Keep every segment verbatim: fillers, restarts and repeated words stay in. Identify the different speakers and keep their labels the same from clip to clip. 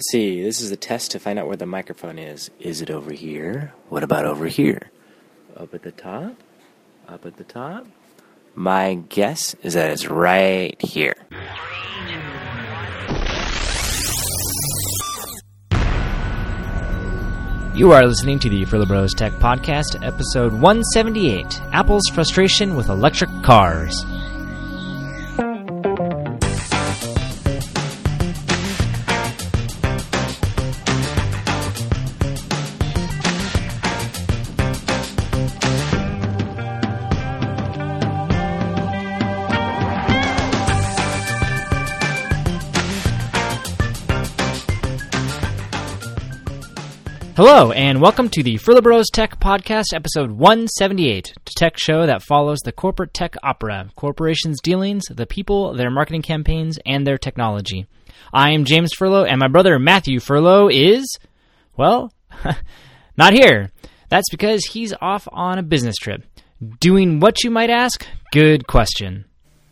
Speaker 1: Let's see, this is a test to find out where the microphone is. Is it over here? What about over here? Up at the top? Up at the top? My guess is that it's right here.
Speaker 2: You are listening to the Furlow Bros Tech Podcast, episode one seventy-eight, Apple's Frustration with Electric Cars. Hello, and welcome to the Furlow Bros Tech Podcast, episode one seventy-eight, a tech show that follows the corporate tech opera, corporations' dealings, the people, their marketing campaigns, and their technology. I am James Furlow, and my brother Matthew Furlow is, well, not here. That's because he's off on a business trip. Doing what, you might ask? Good question.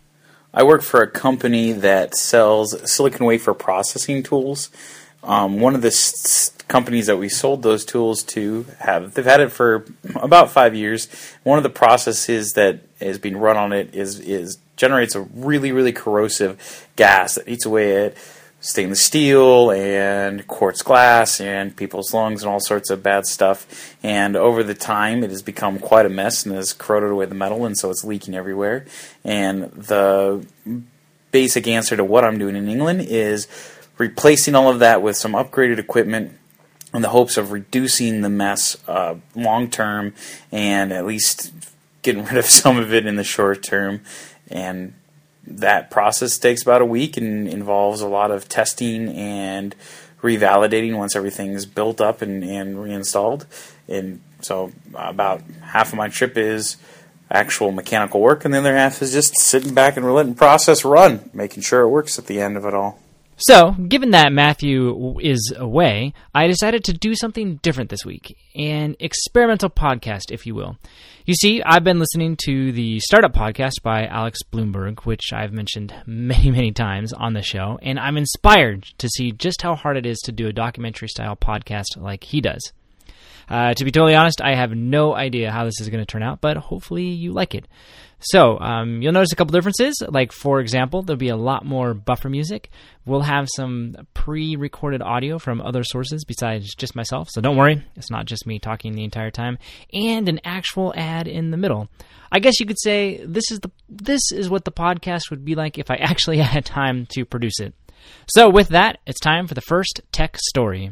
Speaker 3: I work for a company that sells silicon wafer processing tools. Um, one of the s- companies that we sold those tools to have, they've had it for about five years. One of the processes that is being run on it is, is generates a really, really corrosive gas that eats away at stainless steel and quartz glass and people's lungs and all sorts of bad stuff. And over the time, it has become quite a mess and has corroded away the metal, and so it's leaking everywhere. And the basic answer to what I'm doing in England is replacing all of that with some upgraded equipment in the hopes of reducing the mess uh, long term and at least getting rid of some of it in the short term. And that process takes about a week and involves a lot of testing and revalidating once everything's built up and, and reinstalled. And so about half of my trip is actual mechanical work, and the other half is just sitting back and letting the process run, making sure it works at the end of it all.
Speaker 2: So, given that Matthew is away, I decided to do something different this week, an experimental podcast, if you will. You see, I've been listening to the Startup Podcast by Alex Blumberg, which I've mentioned many, many times on the show, and I'm inspired to see just how hard it is to do a documentary-style podcast like he does. Uh, to be totally honest, I have no idea how this is going to turn out, but hopefully you like it. So, um, you'll notice a couple differences. Like, for example, there'll be a lot more buffer music. We'll have some pre-recorded audio from other sources besides just myself. So don't worry, it's not just me talking the entire time. And an actual ad in the middle. I guess you could say this is the this is what the podcast would be like if I actually had time to produce it. So with that, it's time for the first tech story.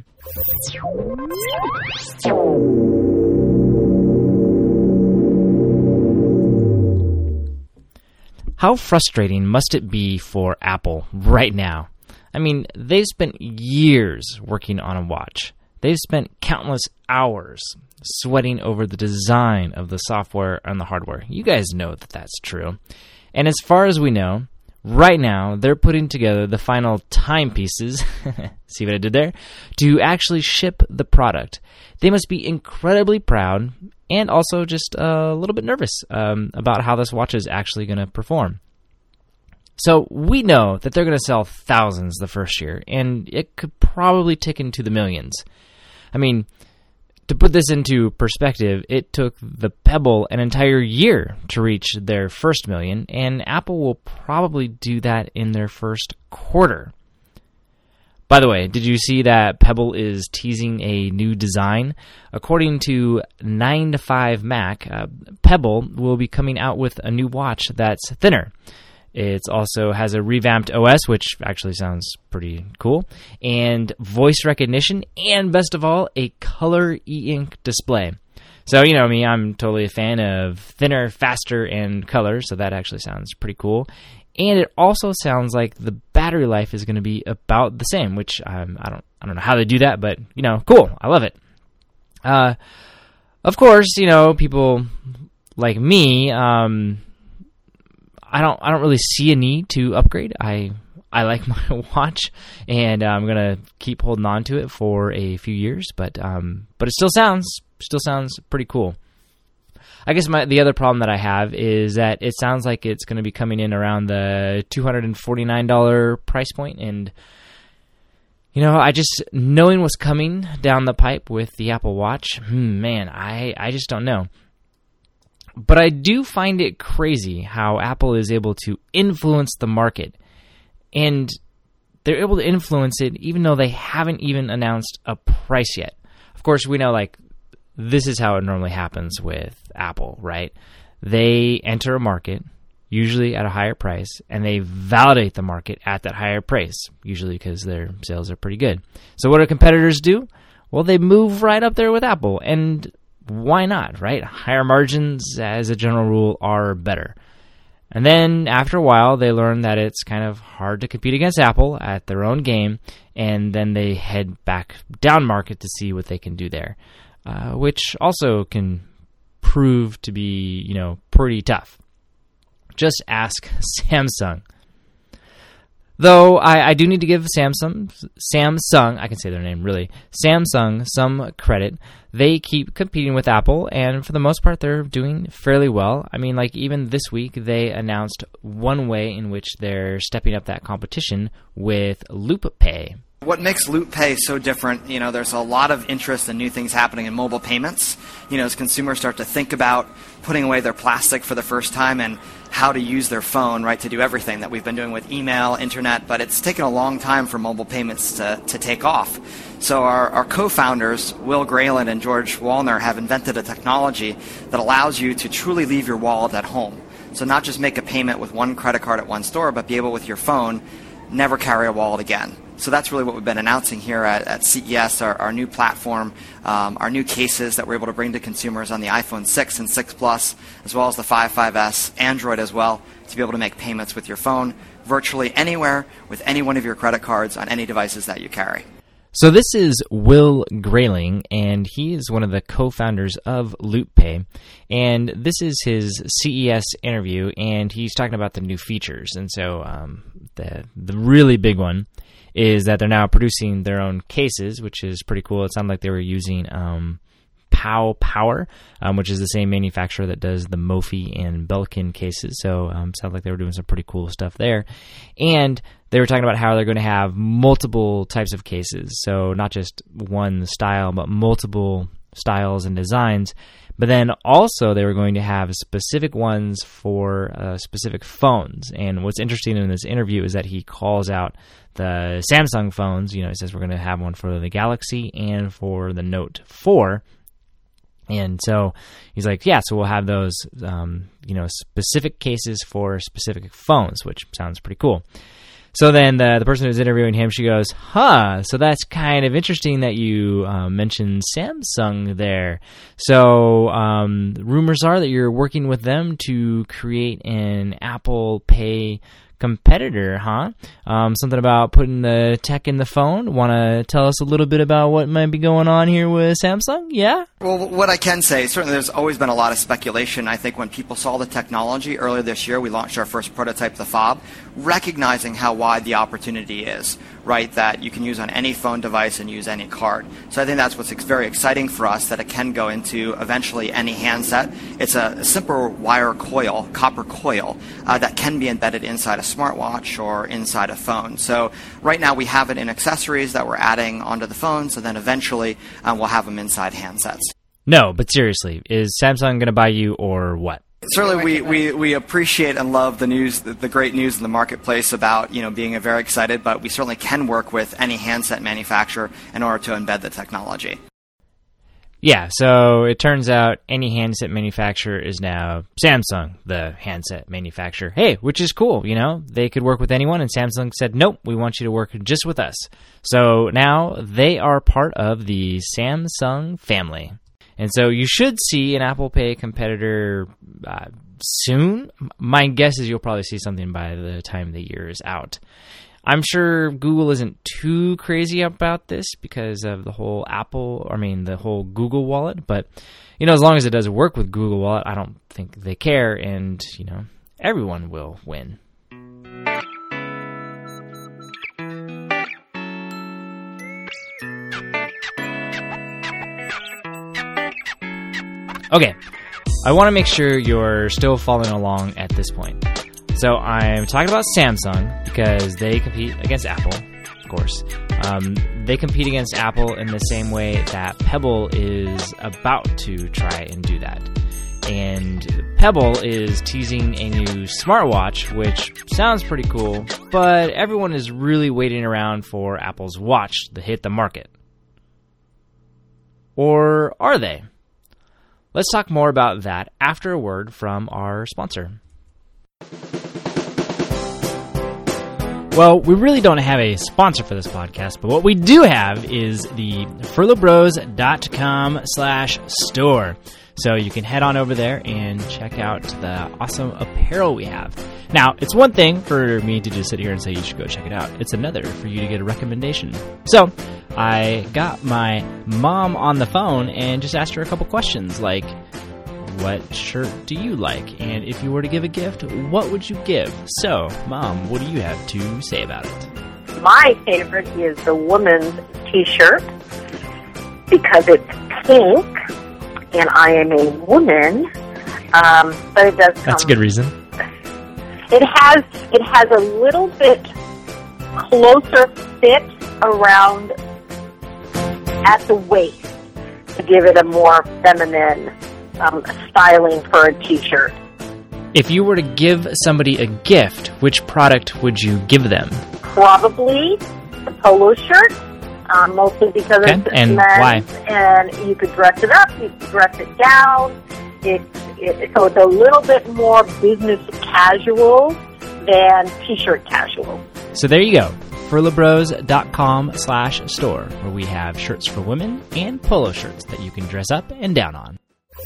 Speaker 2: How frustrating must it be for Apple right now? I mean, they've spent years working on a watch. They've spent countless hours sweating over the design of the software and the hardware. You guys know that that's true. And as far as we know, right now, they're putting together the final timepieces, see what I did there, to actually ship the product. They must be incredibly proud and also just a little bit nervous um, about how this watch is actually going to perform. So we know that they're going to sell thousands the first year, and it could probably tick into the millions. I mean, to put this into perspective, it took the Pebble an entire year to reach their first million, and Apple will probably do that in their first quarter. By the way, did you see that Pebble is teasing a new design? According to nine to five Mac, uh, Pebble will be coming out with a new watch that's thinner. It also has a revamped O S, which actually sounds pretty cool, and voice recognition, and best of all, a color e-ink display. So, you know me, I'm totally a fan of thinner, faster, and color, so that actually sounds pretty cool. And it also sounds like the battery life is going to be about the same, which um, I don't I don't know how they do that, but, you know, cool. I love it. Uh, of course, you know, people like me, um, I don't I don't really see a need to upgrade. I I like my watch, and I'm going to keep holding on to it for a few years, but um, but it still sounds still sounds pretty cool. I guess my, the other problem that I have is that it sounds like it's going to be coming in around the two hundred forty-nine dollars price point, and You know, I just, knowing what's coming down the pipe with the Apple Watch, hmm, man, I, I just don't know. But I do find it crazy how Apple is able to influence the market. And they're able to influence it even though they haven't even announced a price yet. Of course, we know, like, this is how it normally happens with Apple, right? They enter a market, usually at a higher price, and they validate the market at that higher price, usually because their sales are pretty good. So what do competitors do? Well, they move right up there with Apple, and why not, right? Higher margins, as a general rule, are better. And then after a while, they learn that it's kind of hard to compete against Apple at their own game, and then they head back down market to see what they can do there, uh, which also can prove to be, you know, pretty tough. Just ask Samsung. Though I, I do need to give Samsung, Samsung, I can say their name really, Samsung some credit. They keep competing with Apple, and for the most part, they're doing fairly well. I mean, like, even this week, they announced one way in which they're stepping up that competition with Loop Pay.
Speaker 4: What makes Loop Pay so different, you know, there's a lot of interest and new things happening in mobile payments. You know, as consumers start to think about putting away their plastic for the first time and how to use their phone, right, to do everything that we've been doing with email, internet, but it's taken a long time for mobile payments to, to take off. So our, our co-founders, Will Grayland and George Wallner, have invented a technology that allows you to truly leave your wallet at home. So not just make a payment with one credit card at one store, but be able with your phone, never carry a wallet again. So that's really what we've been announcing here at, at C E S, our, our new platform, um, our new cases that we're able to bring to consumers on the iPhone six and six Plus, as well as the five, five S, Android as well, to be able to make payments with your phone virtually anywhere with any one of your credit cards on any devices that you carry.
Speaker 2: So this is Will Grayling, and he is one of the co-founders of Loop Pay, and this is his C E S interview, and he's talking about the new features. And so um, the the really big one is that they're now producing their own cases, which is pretty cool. It sounded like they were using um, Pow Power, um, which is the same manufacturer that does the Mophie and Belkin cases. So um, sounds like they were doing some pretty cool stuff there. And they were talking about how they're going to have multiple types of cases. So not just one style, but multiple styles and designs. But then also they were going to have specific ones for uh, specific phones. And what's interesting in this interview is that he calls out the Samsung phones. You know, he says we're going to have one for the Galaxy and for the Note four. And so he's like, yeah, so we'll have those, um, you know, specific cases for specific phones, which sounds pretty cool. So then the, the person who's interviewing him, she goes, huh, so that's kind of interesting that you uh, mentioned Samsung there. So um, rumors are that you're working with them to create an Apple Pay competitor, huh? Um, something about putting the tech in the phone. Want to tell us a little bit about what might be going on here with Samsung? Yeah?
Speaker 4: Well, what I can say, certainly there's always been a lot of speculation. I think when people saw the technology earlier this year, we launched our first prototype, the Fob, recognizing how wide the opportunity is, right, that you can use on any phone device and use any card. So I think that's what's very exciting for us, that it can go into eventually any handset. It's a simple wire coil, copper coil, uh, that can be embedded inside a smartwatch or inside a phone. So right now we have it in accessories that we're adding onto the phones, and then eventually um, we'll have them inside handsets.
Speaker 2: No, but seriously, is Samsung going to buy you or what?
Speaker 4: Certainly, we, we, we appreciate and love the news, the, the great news in the marketplace about, you know, being very excited, but we certainly can work with any handset manufacturer in order to embed the technology.
Speaker 2: Yeah, so it turns out any handset manufacturer is now Samsung, the handset manufacturer. Hey, which is cool, you know? They could work with anyone, and Samsung said, nope, we want you to work just with us. So now they are part of the Samsung family. And so you should see an Apple Pay competitor uh, soon. My guess is you'll probably see something by the time the year is out. I'm sure Google isn't too crazy about this because of the whole Apple, I mean, the whole Google Wallet. But, you know, as long as it does work with Google Wallet, I don't think they care. And, you know, everyone will win. Okay, I want to make sure you're still following along at this point. So I'm talking about Samsung because they compete against Apple, of course. Um, they compete against Apple in the same way that Pebble is about to try and do that. And Pebble is teasing a new smartwatch, which sounds pretty cool, but everyone is really waiting around for Apple's watch to hit the market. Or are they? Let's talk more about that after a word from our sponsor. Well, we really don't have a sponsor for this podcast, but what we do have is the furlowbros.com slash store. So you can head on over there and check out the awesome apparel we have. Now, it's one thing for me to just sit here and say you should go check it out. It's another for you to get a recommendation. So I got my mom on the phone and just asked her a couple questions like, what shirt do you like? And if you were to give a gift, what would you give? So, Mom, what do you have to say about it?
Speaker 5: My favorite is the woman's t-shirt because it's pink and I am a woman, um, but it does come...
Speaker 2: That's a good reason.
Speaker 5: It has, it has a little bit closer fit around at the waist to give it a more feminine Um, styling for a t-shirt.
Speaker 2: If you were to give somebody a gift, which product would you give them?
Speaker 5: Probably the polo shirt, um, mostly because
Speaker 2: okay.
Speaker 5: it's
Speaker 2: and
Speaker 5: men's,
Speaker 2: why?
Speaker 5: And you could dress it up, you could dress it down. It, it, so it's a little bit more business casual than t-shirt casual.
Speaker 2: So there you go. furlowbros.com slash store, where we have shirts for women and polo shirts that you can dress up and down on.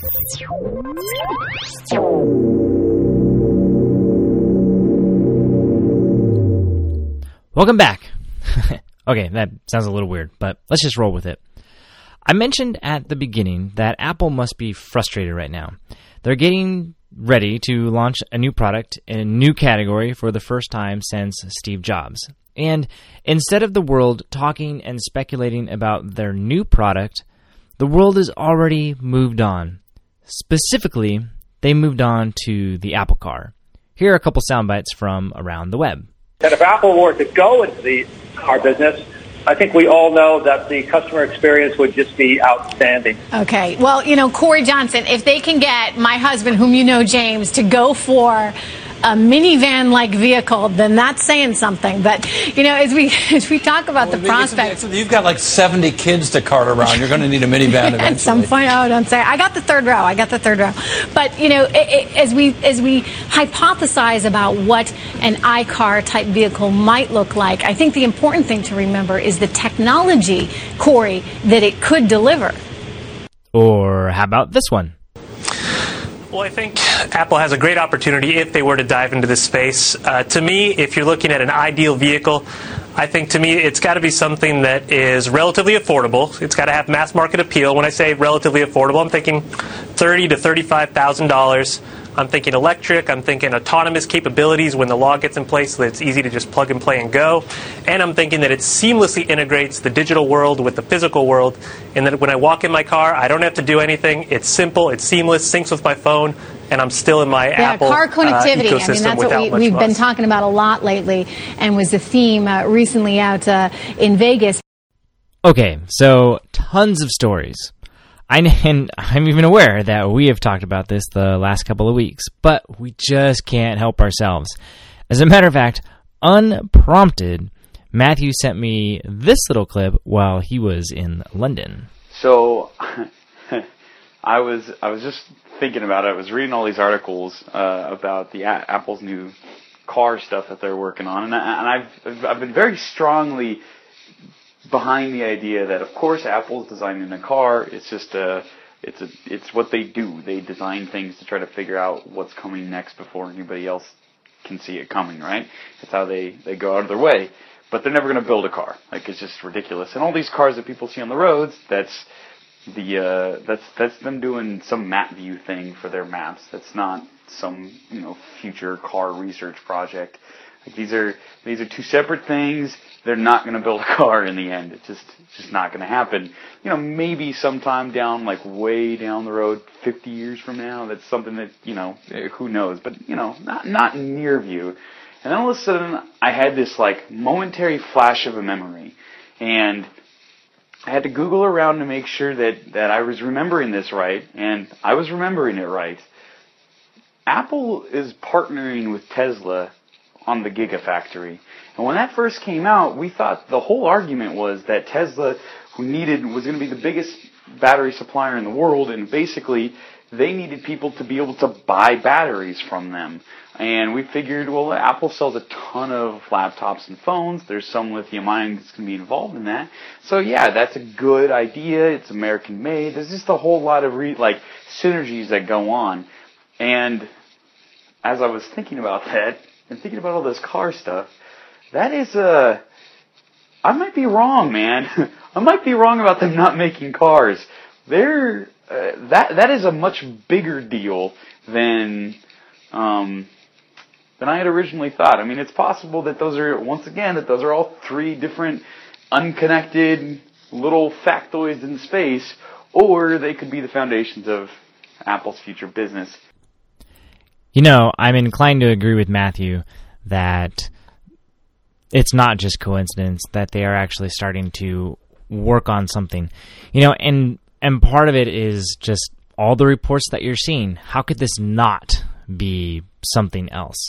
Speaker 2: Welcome back. Okay, that sounds a little weird, but let's just roll with it. I mentioned at the beginning that Apple must be frustrated right now. They're getting ready to launch a new product in a new category for the first time since Steve Jobs. And instead of the world talking and speculating about their new product, the world has already moved on. Specifically, they moved on to the Apple Car. Here are a couple sound bites from around the web.
Speaker 6: And if Apple were to go into the car business, I think we all know that the customer experience would just be outstanding.
Speaker 7: Okay. Well, you know, Corey Johnson, if they can get my husband, whom you know, James, to go for a minivan-like vehicle, then that's saying something. But, you know, as we as we talk about well, the prospects...
Speaker 8: You've got like seventy kids to cart around. You're going to need a minivan eventually.
Speaker 7: At some point, oh, don't say. I got the third row. I got the third row. But, you know, it, it, as we as we hypothesize about what an iCar-type vehicle might look like, I think the important thing to remember is the technology, Corey, that it could deliver.
Speaker 2: Or how about this one?
Speaker 9: Well, I think Apple has a great opportunity if they were to dive into this space. Uh, to me, if you're looking at an ideal vehicle, I think to me it's got to be something that is relatively affordable. It's got to have mass market appeal. When I say relatively affordable, I'm thinking thirty thousand to thirty-five thousand dollars. I'm thinking electric. I'm thinking autonomous capabilities when the law gets in place so that it's easy to just plug and play and go. And I'm thinking that it seamlessly integrates the digital world with the physical world, and that when I walk in my car, I don't have to do anything. It's simple. It's seamless. Syncs with my phone, and I'm still in my
Speaker 7: yeah,
Speaker 9: Apple
Speaker 7: car connectivity.
Speaker 9: Uh, ecosystem
Speaker 7: I mean, that's
Speaker 9: without
Speaker 7: what we,
Speaker 9: much
Speaker 7: we've
Speaker 9: fuss.
Speaker 7: been talking about a lot lately, and was the theme uh, recently out uh, in Vegas.
Speaker 2: Okay, so tons of stories. I, and I'm even aware that we have talked about this the last couple of weeks, but we just can't help ourselves. As a matter of fact, unprompted, Matthew sent me this little clip while he was in London.
Speaker 10: So, I was I was just thinking about it. I was reading all these articles uh, about the a- Apple's new car stuff that they're working on, and, I, and I've I've been very strongly behind the idea that, of course, Apple's designing a car. It's just a, it's a, it's what they do. They design things to try to figure out what's coming next before anybody else can see it coming, right? It's how they, they go out of their way. But they're never going to build a car. Like, it's just ridiculous. And all these cars that people see on the roads, that's the, uh, that's, that's them doing some map view thing for their maps. That's not some, you know, future car research project. Like, these are, these are two separate things. They're not going to build a car in the end. It's just, it's just not going to happen. You know, maybe sometime down, like way down the road, fifty years from now, that's something that, you know, who knows. But, you know, not, not near view. And then all of a sudden, I had this, like, momentary flash of a memory. And I had to Google around to make sure that, that I was remembering this right, and I was remembering it right. Apple is partnering with Tesla on the Gigafactory. And when that first came out, we thought the whole argument was that Tesla who needed was going to be the biggest battery supplier in the world, and basically they needed people to be able to buy batteries from them. And we figured, well, Apple sells a ton of laptops and phones. There's some lithium ion that's going to be involved in that. So yeah, that's a good idea. It's American made. There's just a whole lot of re- like synergies that go on. And as I was thinking about that and thinking about all this car stuff, that is a, I might be wrong, man. I might be wrong about them not making cars. They're, uh, that, that is a much bigger deal than, um, than I had originally thought. I mean, it's possible that those are, once again, that those are all three different unconnected little factoids in space, or they could be the foundations of Apple's future business.
Speaker 2: You know, I'm inclined to agree with Matthew that it's not just coincidence that they are actually starting to work on something. You know, and and part of it is just all the reports that you're seeing. How could this not be something else?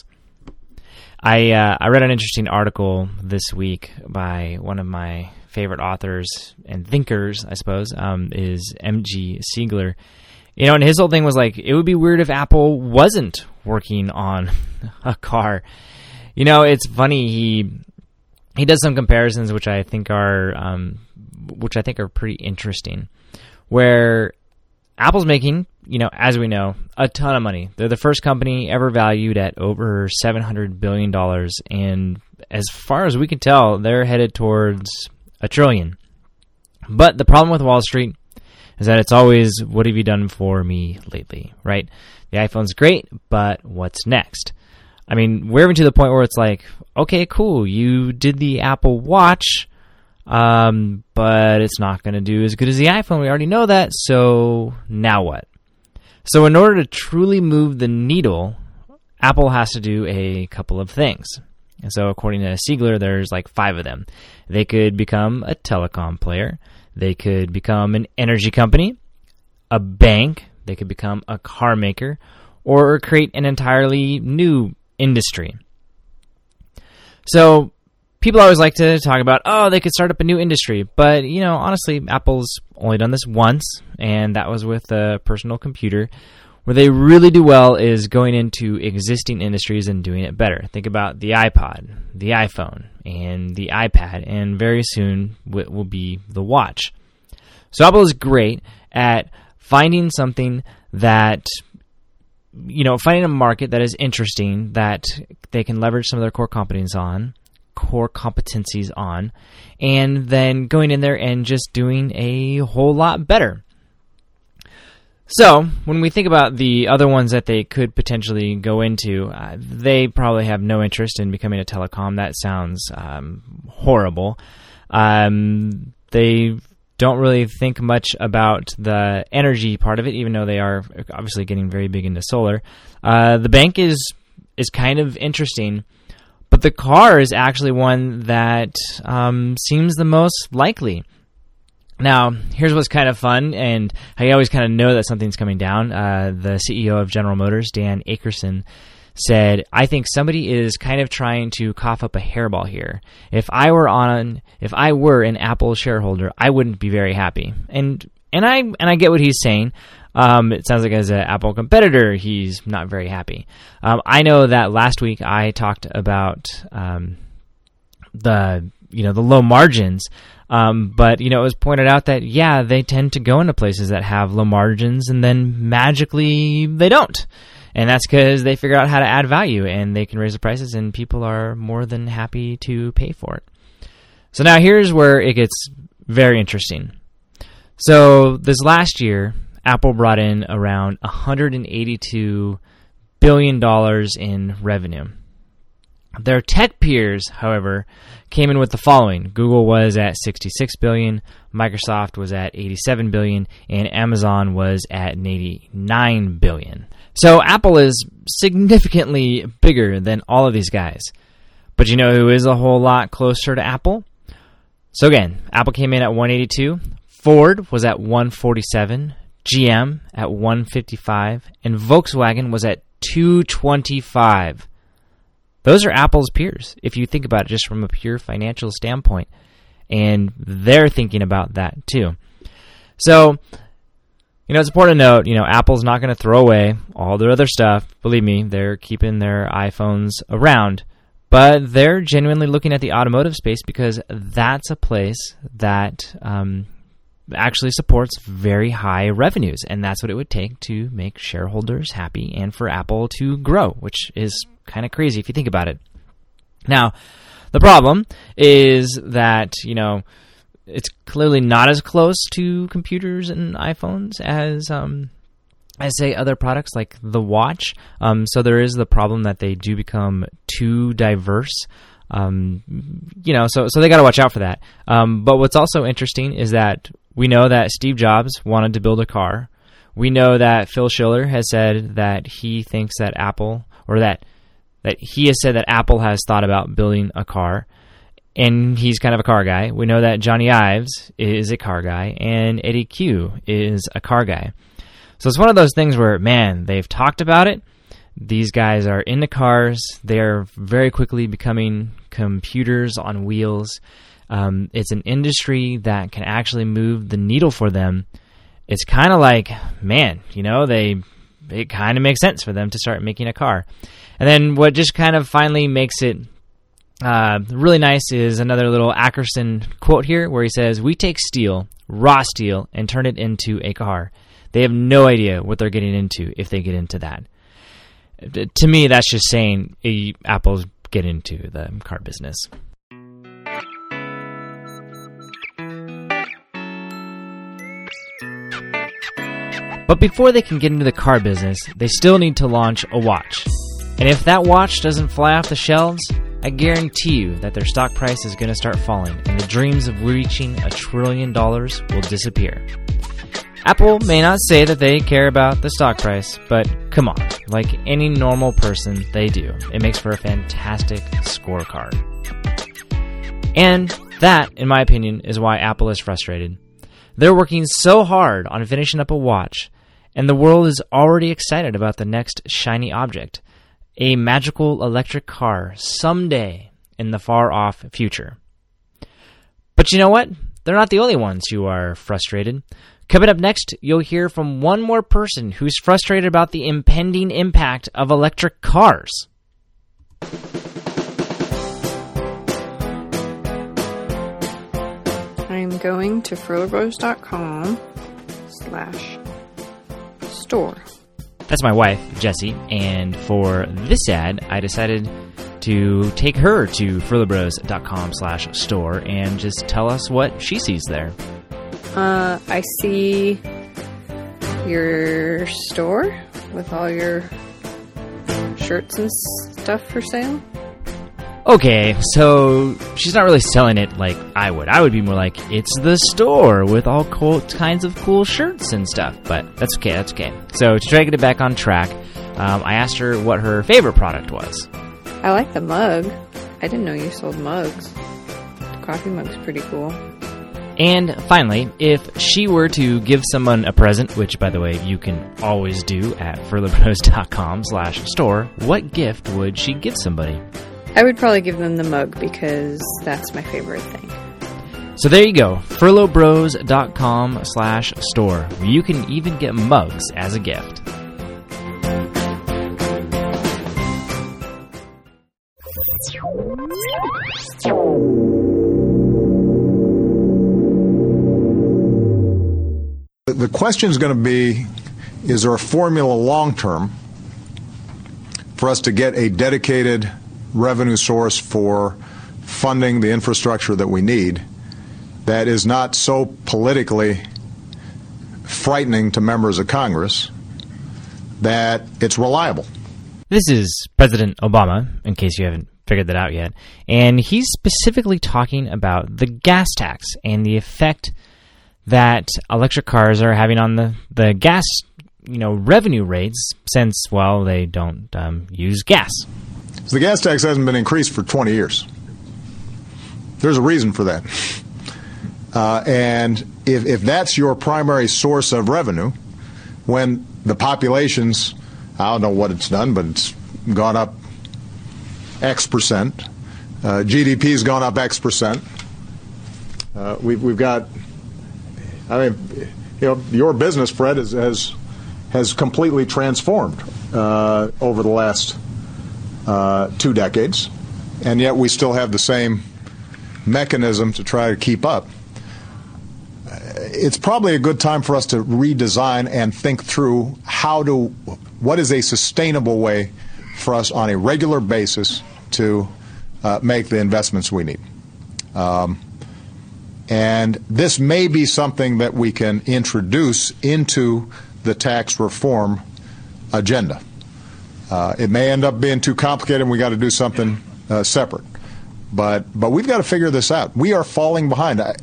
Speaker 2: I uh, I read an interesting article this week by one of my favorite authors and thinkers, I suppose, um, is M G Siegler. You know, and his whole thing was like, it would be weird if Apple wasn't working on a car. You know, it's funny. He he does some comparisons, which I think are um, which I think are pretty interesting, where Apple's making, you know, as we know, a ton of money. They're the first company ever valued at over seven hundred billion dollars, and as far as we can tell, they're headed towards a trillion. But the problem with Wall Street is that it's always, what have you done for me lately, right? The iPhone's great, but what's next? I mean, we're even to the point where it's like, okay, cool, you did the Apple Watch, um, but it's not going to do as good as the iPhone. We already know that, so now what? So in order to truly move the needle, Apple has to do a couple of things. And so according to Siegler, there's like five of them. They could become a telecom player. They could become an energy company, a bank. They could become a car maker, or create an entirely new industry. So people always like to talk about, oh, they could start up a new industry. But, you know, honestly, Apple's only done this once, and that was with a personal computer. Where they really do well is going into existing industries and doing it better. Think about the iPod, the iPhone, and the iPad, and very soon will be the watch. So Apple is great at finding something that, you know, finding a market that is interesting, that they can leverage some of their core competencies on, core competencies on, and then going in there and just doing a whole lot better. So, when we think about the other ones that they could potentially go into, uh, they probably have no interest in becoming a telecom. That sounds um, horrible. Um, they don't really think much about the energy part of it, even though they are obviously getting very big into solar. Uh, the bank is is kind of interesting, but the car is actually one that um, seems the most likely. Now, here's what's kind of fun, and how you always kind of know that something's coming down. Uh, the C E O of General Motors, Dan Akerson, said, I think somebody is kind of trying to cough up a hairball here. If I were on, if I were an Apple shareholder, I wouldn't be very happy. And and I and I get what he's saying. Um, it sounds like as an Apple competitor, he's not very happy. Um, I know that last week I talked about um, the you know the low margins. Um, but, you know, it was pointed out that, yeah, they tend to go into places that have low margins, and then magically they don't. And that's because they figure out how to add value, and they can raise the prices, and people are more than happy to pay for it. So now here's where it gets very interesting. So this last year, Apple brought in around one hundred eighty-two billion dollars in revenue. Their tech peers, however, came in with the following. Google was at sixty-six billion dollars, Microsoft was at eighty-seven billion dollars, and Amazon was at eighty-nine billion dollars. So Apple is significantly bigger than all of these guys. But you know who is a whole lot closer to Apple? So again, Apple came in at one eighty-two, Ford was at one forty-seven, G M at one fifty-five, and Volkswagen was at two twenty-five. Those are Apple's peers, if you think about it just from a pure financial standpoint. And they're thinking about that too. So, you know, it's important to note, you know, Apple's not going to throw away all their other stuff. Believe me, they're keeping their iPhones around. But they're genuinely looking at the automotive space because that's a place that um, actually supports very high revenues. And that's what it would take to make shareholders happy and for Apple to grow, which is kind of crazy if you think about it. Now, the problem is that, you know, it's clearly not as close to computers and iPhones as, um, as say, other products like the watch. Um, so there is the problem that they do become too diverse. Um, you know, so so they got to watch out for that. Um, but what's also interesting is that we know that Steve Jobs wanted to build a car. We know that Phil Schiller has said that he thinks that Apple, or that that he has said that Apple has thought about building a car. And he's kind of a car guy. We know that Johnny Ives is a car guy, and Eddie Q is a car guy. So it's one of those things where, man, they've talked about it. These guys are into cars. They're very quickly becoming computers on wheels. Um, it's an industry that can actually move the needle for them. It's kind of like, man, you know, they it kind of makes sense for them to start making a car. And then what just kind of finally makes it Uh, really nice is another little Ackerson quote here where he says, "We take steel, raw steel, and turn it into a car. They have no idea what they're getting into if they get into that." To me, that's just saying uh, Apple's get into the car business. But before they can get into the car business, they still need to launch a watch. And if that watch doesn't fly off the shelves, I guarantee you that their stock price is going to start falling, and the dreams of reaching a trillion dollars will disappear. Apple may not say that they care about the stock price, but come on, like any normal person, they do. It makes for a fantastic scorecard. And that, in my opinion, is why Apple is frustrated. They're working so hard on finishing up a watch, and the world is already excited about the next shiny object. A magical electric car someday in the far-off future. But you know what? They're not the only ones who are frustrated. Coming up next, you'll hear from one more person who's frustrated about the impending impact of electric cars.
Speaker 11: I'm going to frilobros.com slash store.
Speaker 2: That's my wife, Jessie, and for this ad, I decided to take her to frilobros.com slash store and just tell us what she sees there.
Speaker 11: Uh, I see your store with all your shirts and stuff for sale.
Speaker 2: Okay, so she's not really selling it like I would. I would be more like, it's the store with all cool, kinds of cool shirts and stuff. But that's okay, that's okay. So to try to get it back on track, um, I asked her what her favorite product was.
Speaker 11: I like the mug. I didn't know you sold mugs. The coffee mug's pretty cool.
Speaker 2: And finally, if she were to give someone a present, which, by the way, you can always do at frilobros.com slash store, what gift would she give somebody?
Speaker 11: I would probably give them the mug because that's my favorite thing.
Speaker 2: So there you go, frilobros.com slash store. You can even get mugs as a gift.
Speaker 12: The question is going to be, is there a formula long term for us to get a dedicated revenue source for funding the infrastructure that we need that is not so politically frightening to members of Congress that it's reliable?
Speaker 2: This is President Obama, in case you haven't figured that out yet, and he's specifically talking about the gas tax and the effect that electric cars are having on the, the gas, you know, revenue rates since, well, they don't um, use gas.
Speaker 12: So the gas tax hasn't been increased for twenty years. There's a reason for that. Uh, and if, if that's your primary source of revenue, when the population's, I don't know what it's done, but it's gone up X percent, uh, G D P's gone up X percent, uh, we've, we've got, I mean, you know, your business, Fred, is, has, has completely transformed uh, over the last uh, two decades, and yet we still have the same mechanism to try to keep up. It's probably a good time for us to redesign and think through how to, what is a sustainable way for us on a regular basis to uh, make the investments we need. Um, and this may be something that we can introduce into the tax reform agenda. Uh, it may end up being too complicated and we got to do something uh, separate. But, but we've got to figure this out. We are falling behind. I,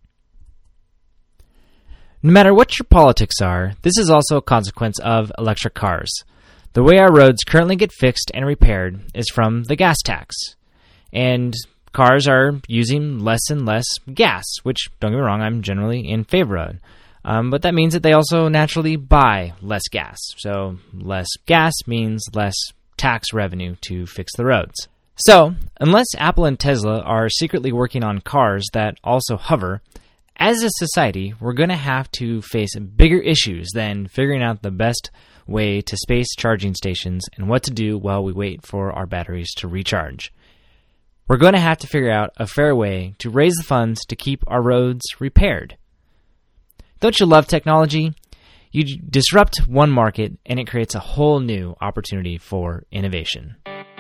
Speaker 2: No matter what your politics are, this is also a consequence of electric cars. The way our roads currently get fixed and repaired is from the gas tax. And cars are using less and less gas, which, don't get me wrong, I'm generally in favor of. Um, but that means that they also naturally buy less gas. So less gas means less tax revenue to fix the roads. So, unless Apple and Tesla are secretly working on cars that also hover, as a society, we're going to have to face bigger issues than figuring out the best way to space charging stations and what to do while we wait for our batteries to recharge. We're going to have to figure out a fair way to raise the funds to keep our roads repaired. Don't you love technology? You disrupt one market and it creates a whole new opportunity for innovation.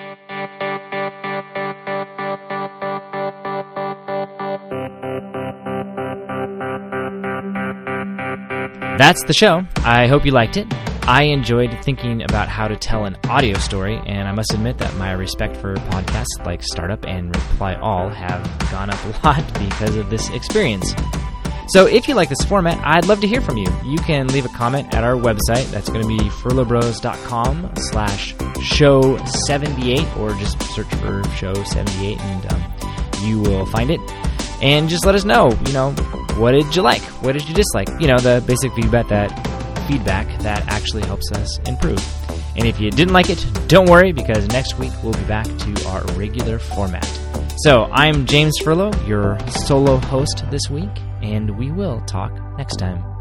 Speaker 2: That's the show. I hope you liked it. I enjoyed thinking about how to tell an audio story, and I must admit that my respect for podcasts like Startup and Reply All have gone up a lot because of this experience. So if you like this format, I'd love to hear from you. You can leave a comment at our website. That's going to be furlowbros.com slash show 78, or just search for show seventy-eight, and um, you will find it. And just let us know, you know, what did you like? What did you dislike? You know, the basic feedback that feedback that actually helps us improve. And if you didn't like it, don't worry, because next week we'll be back to our regular format. So I'm James Furlow, your solo host this week, and we will talk next time.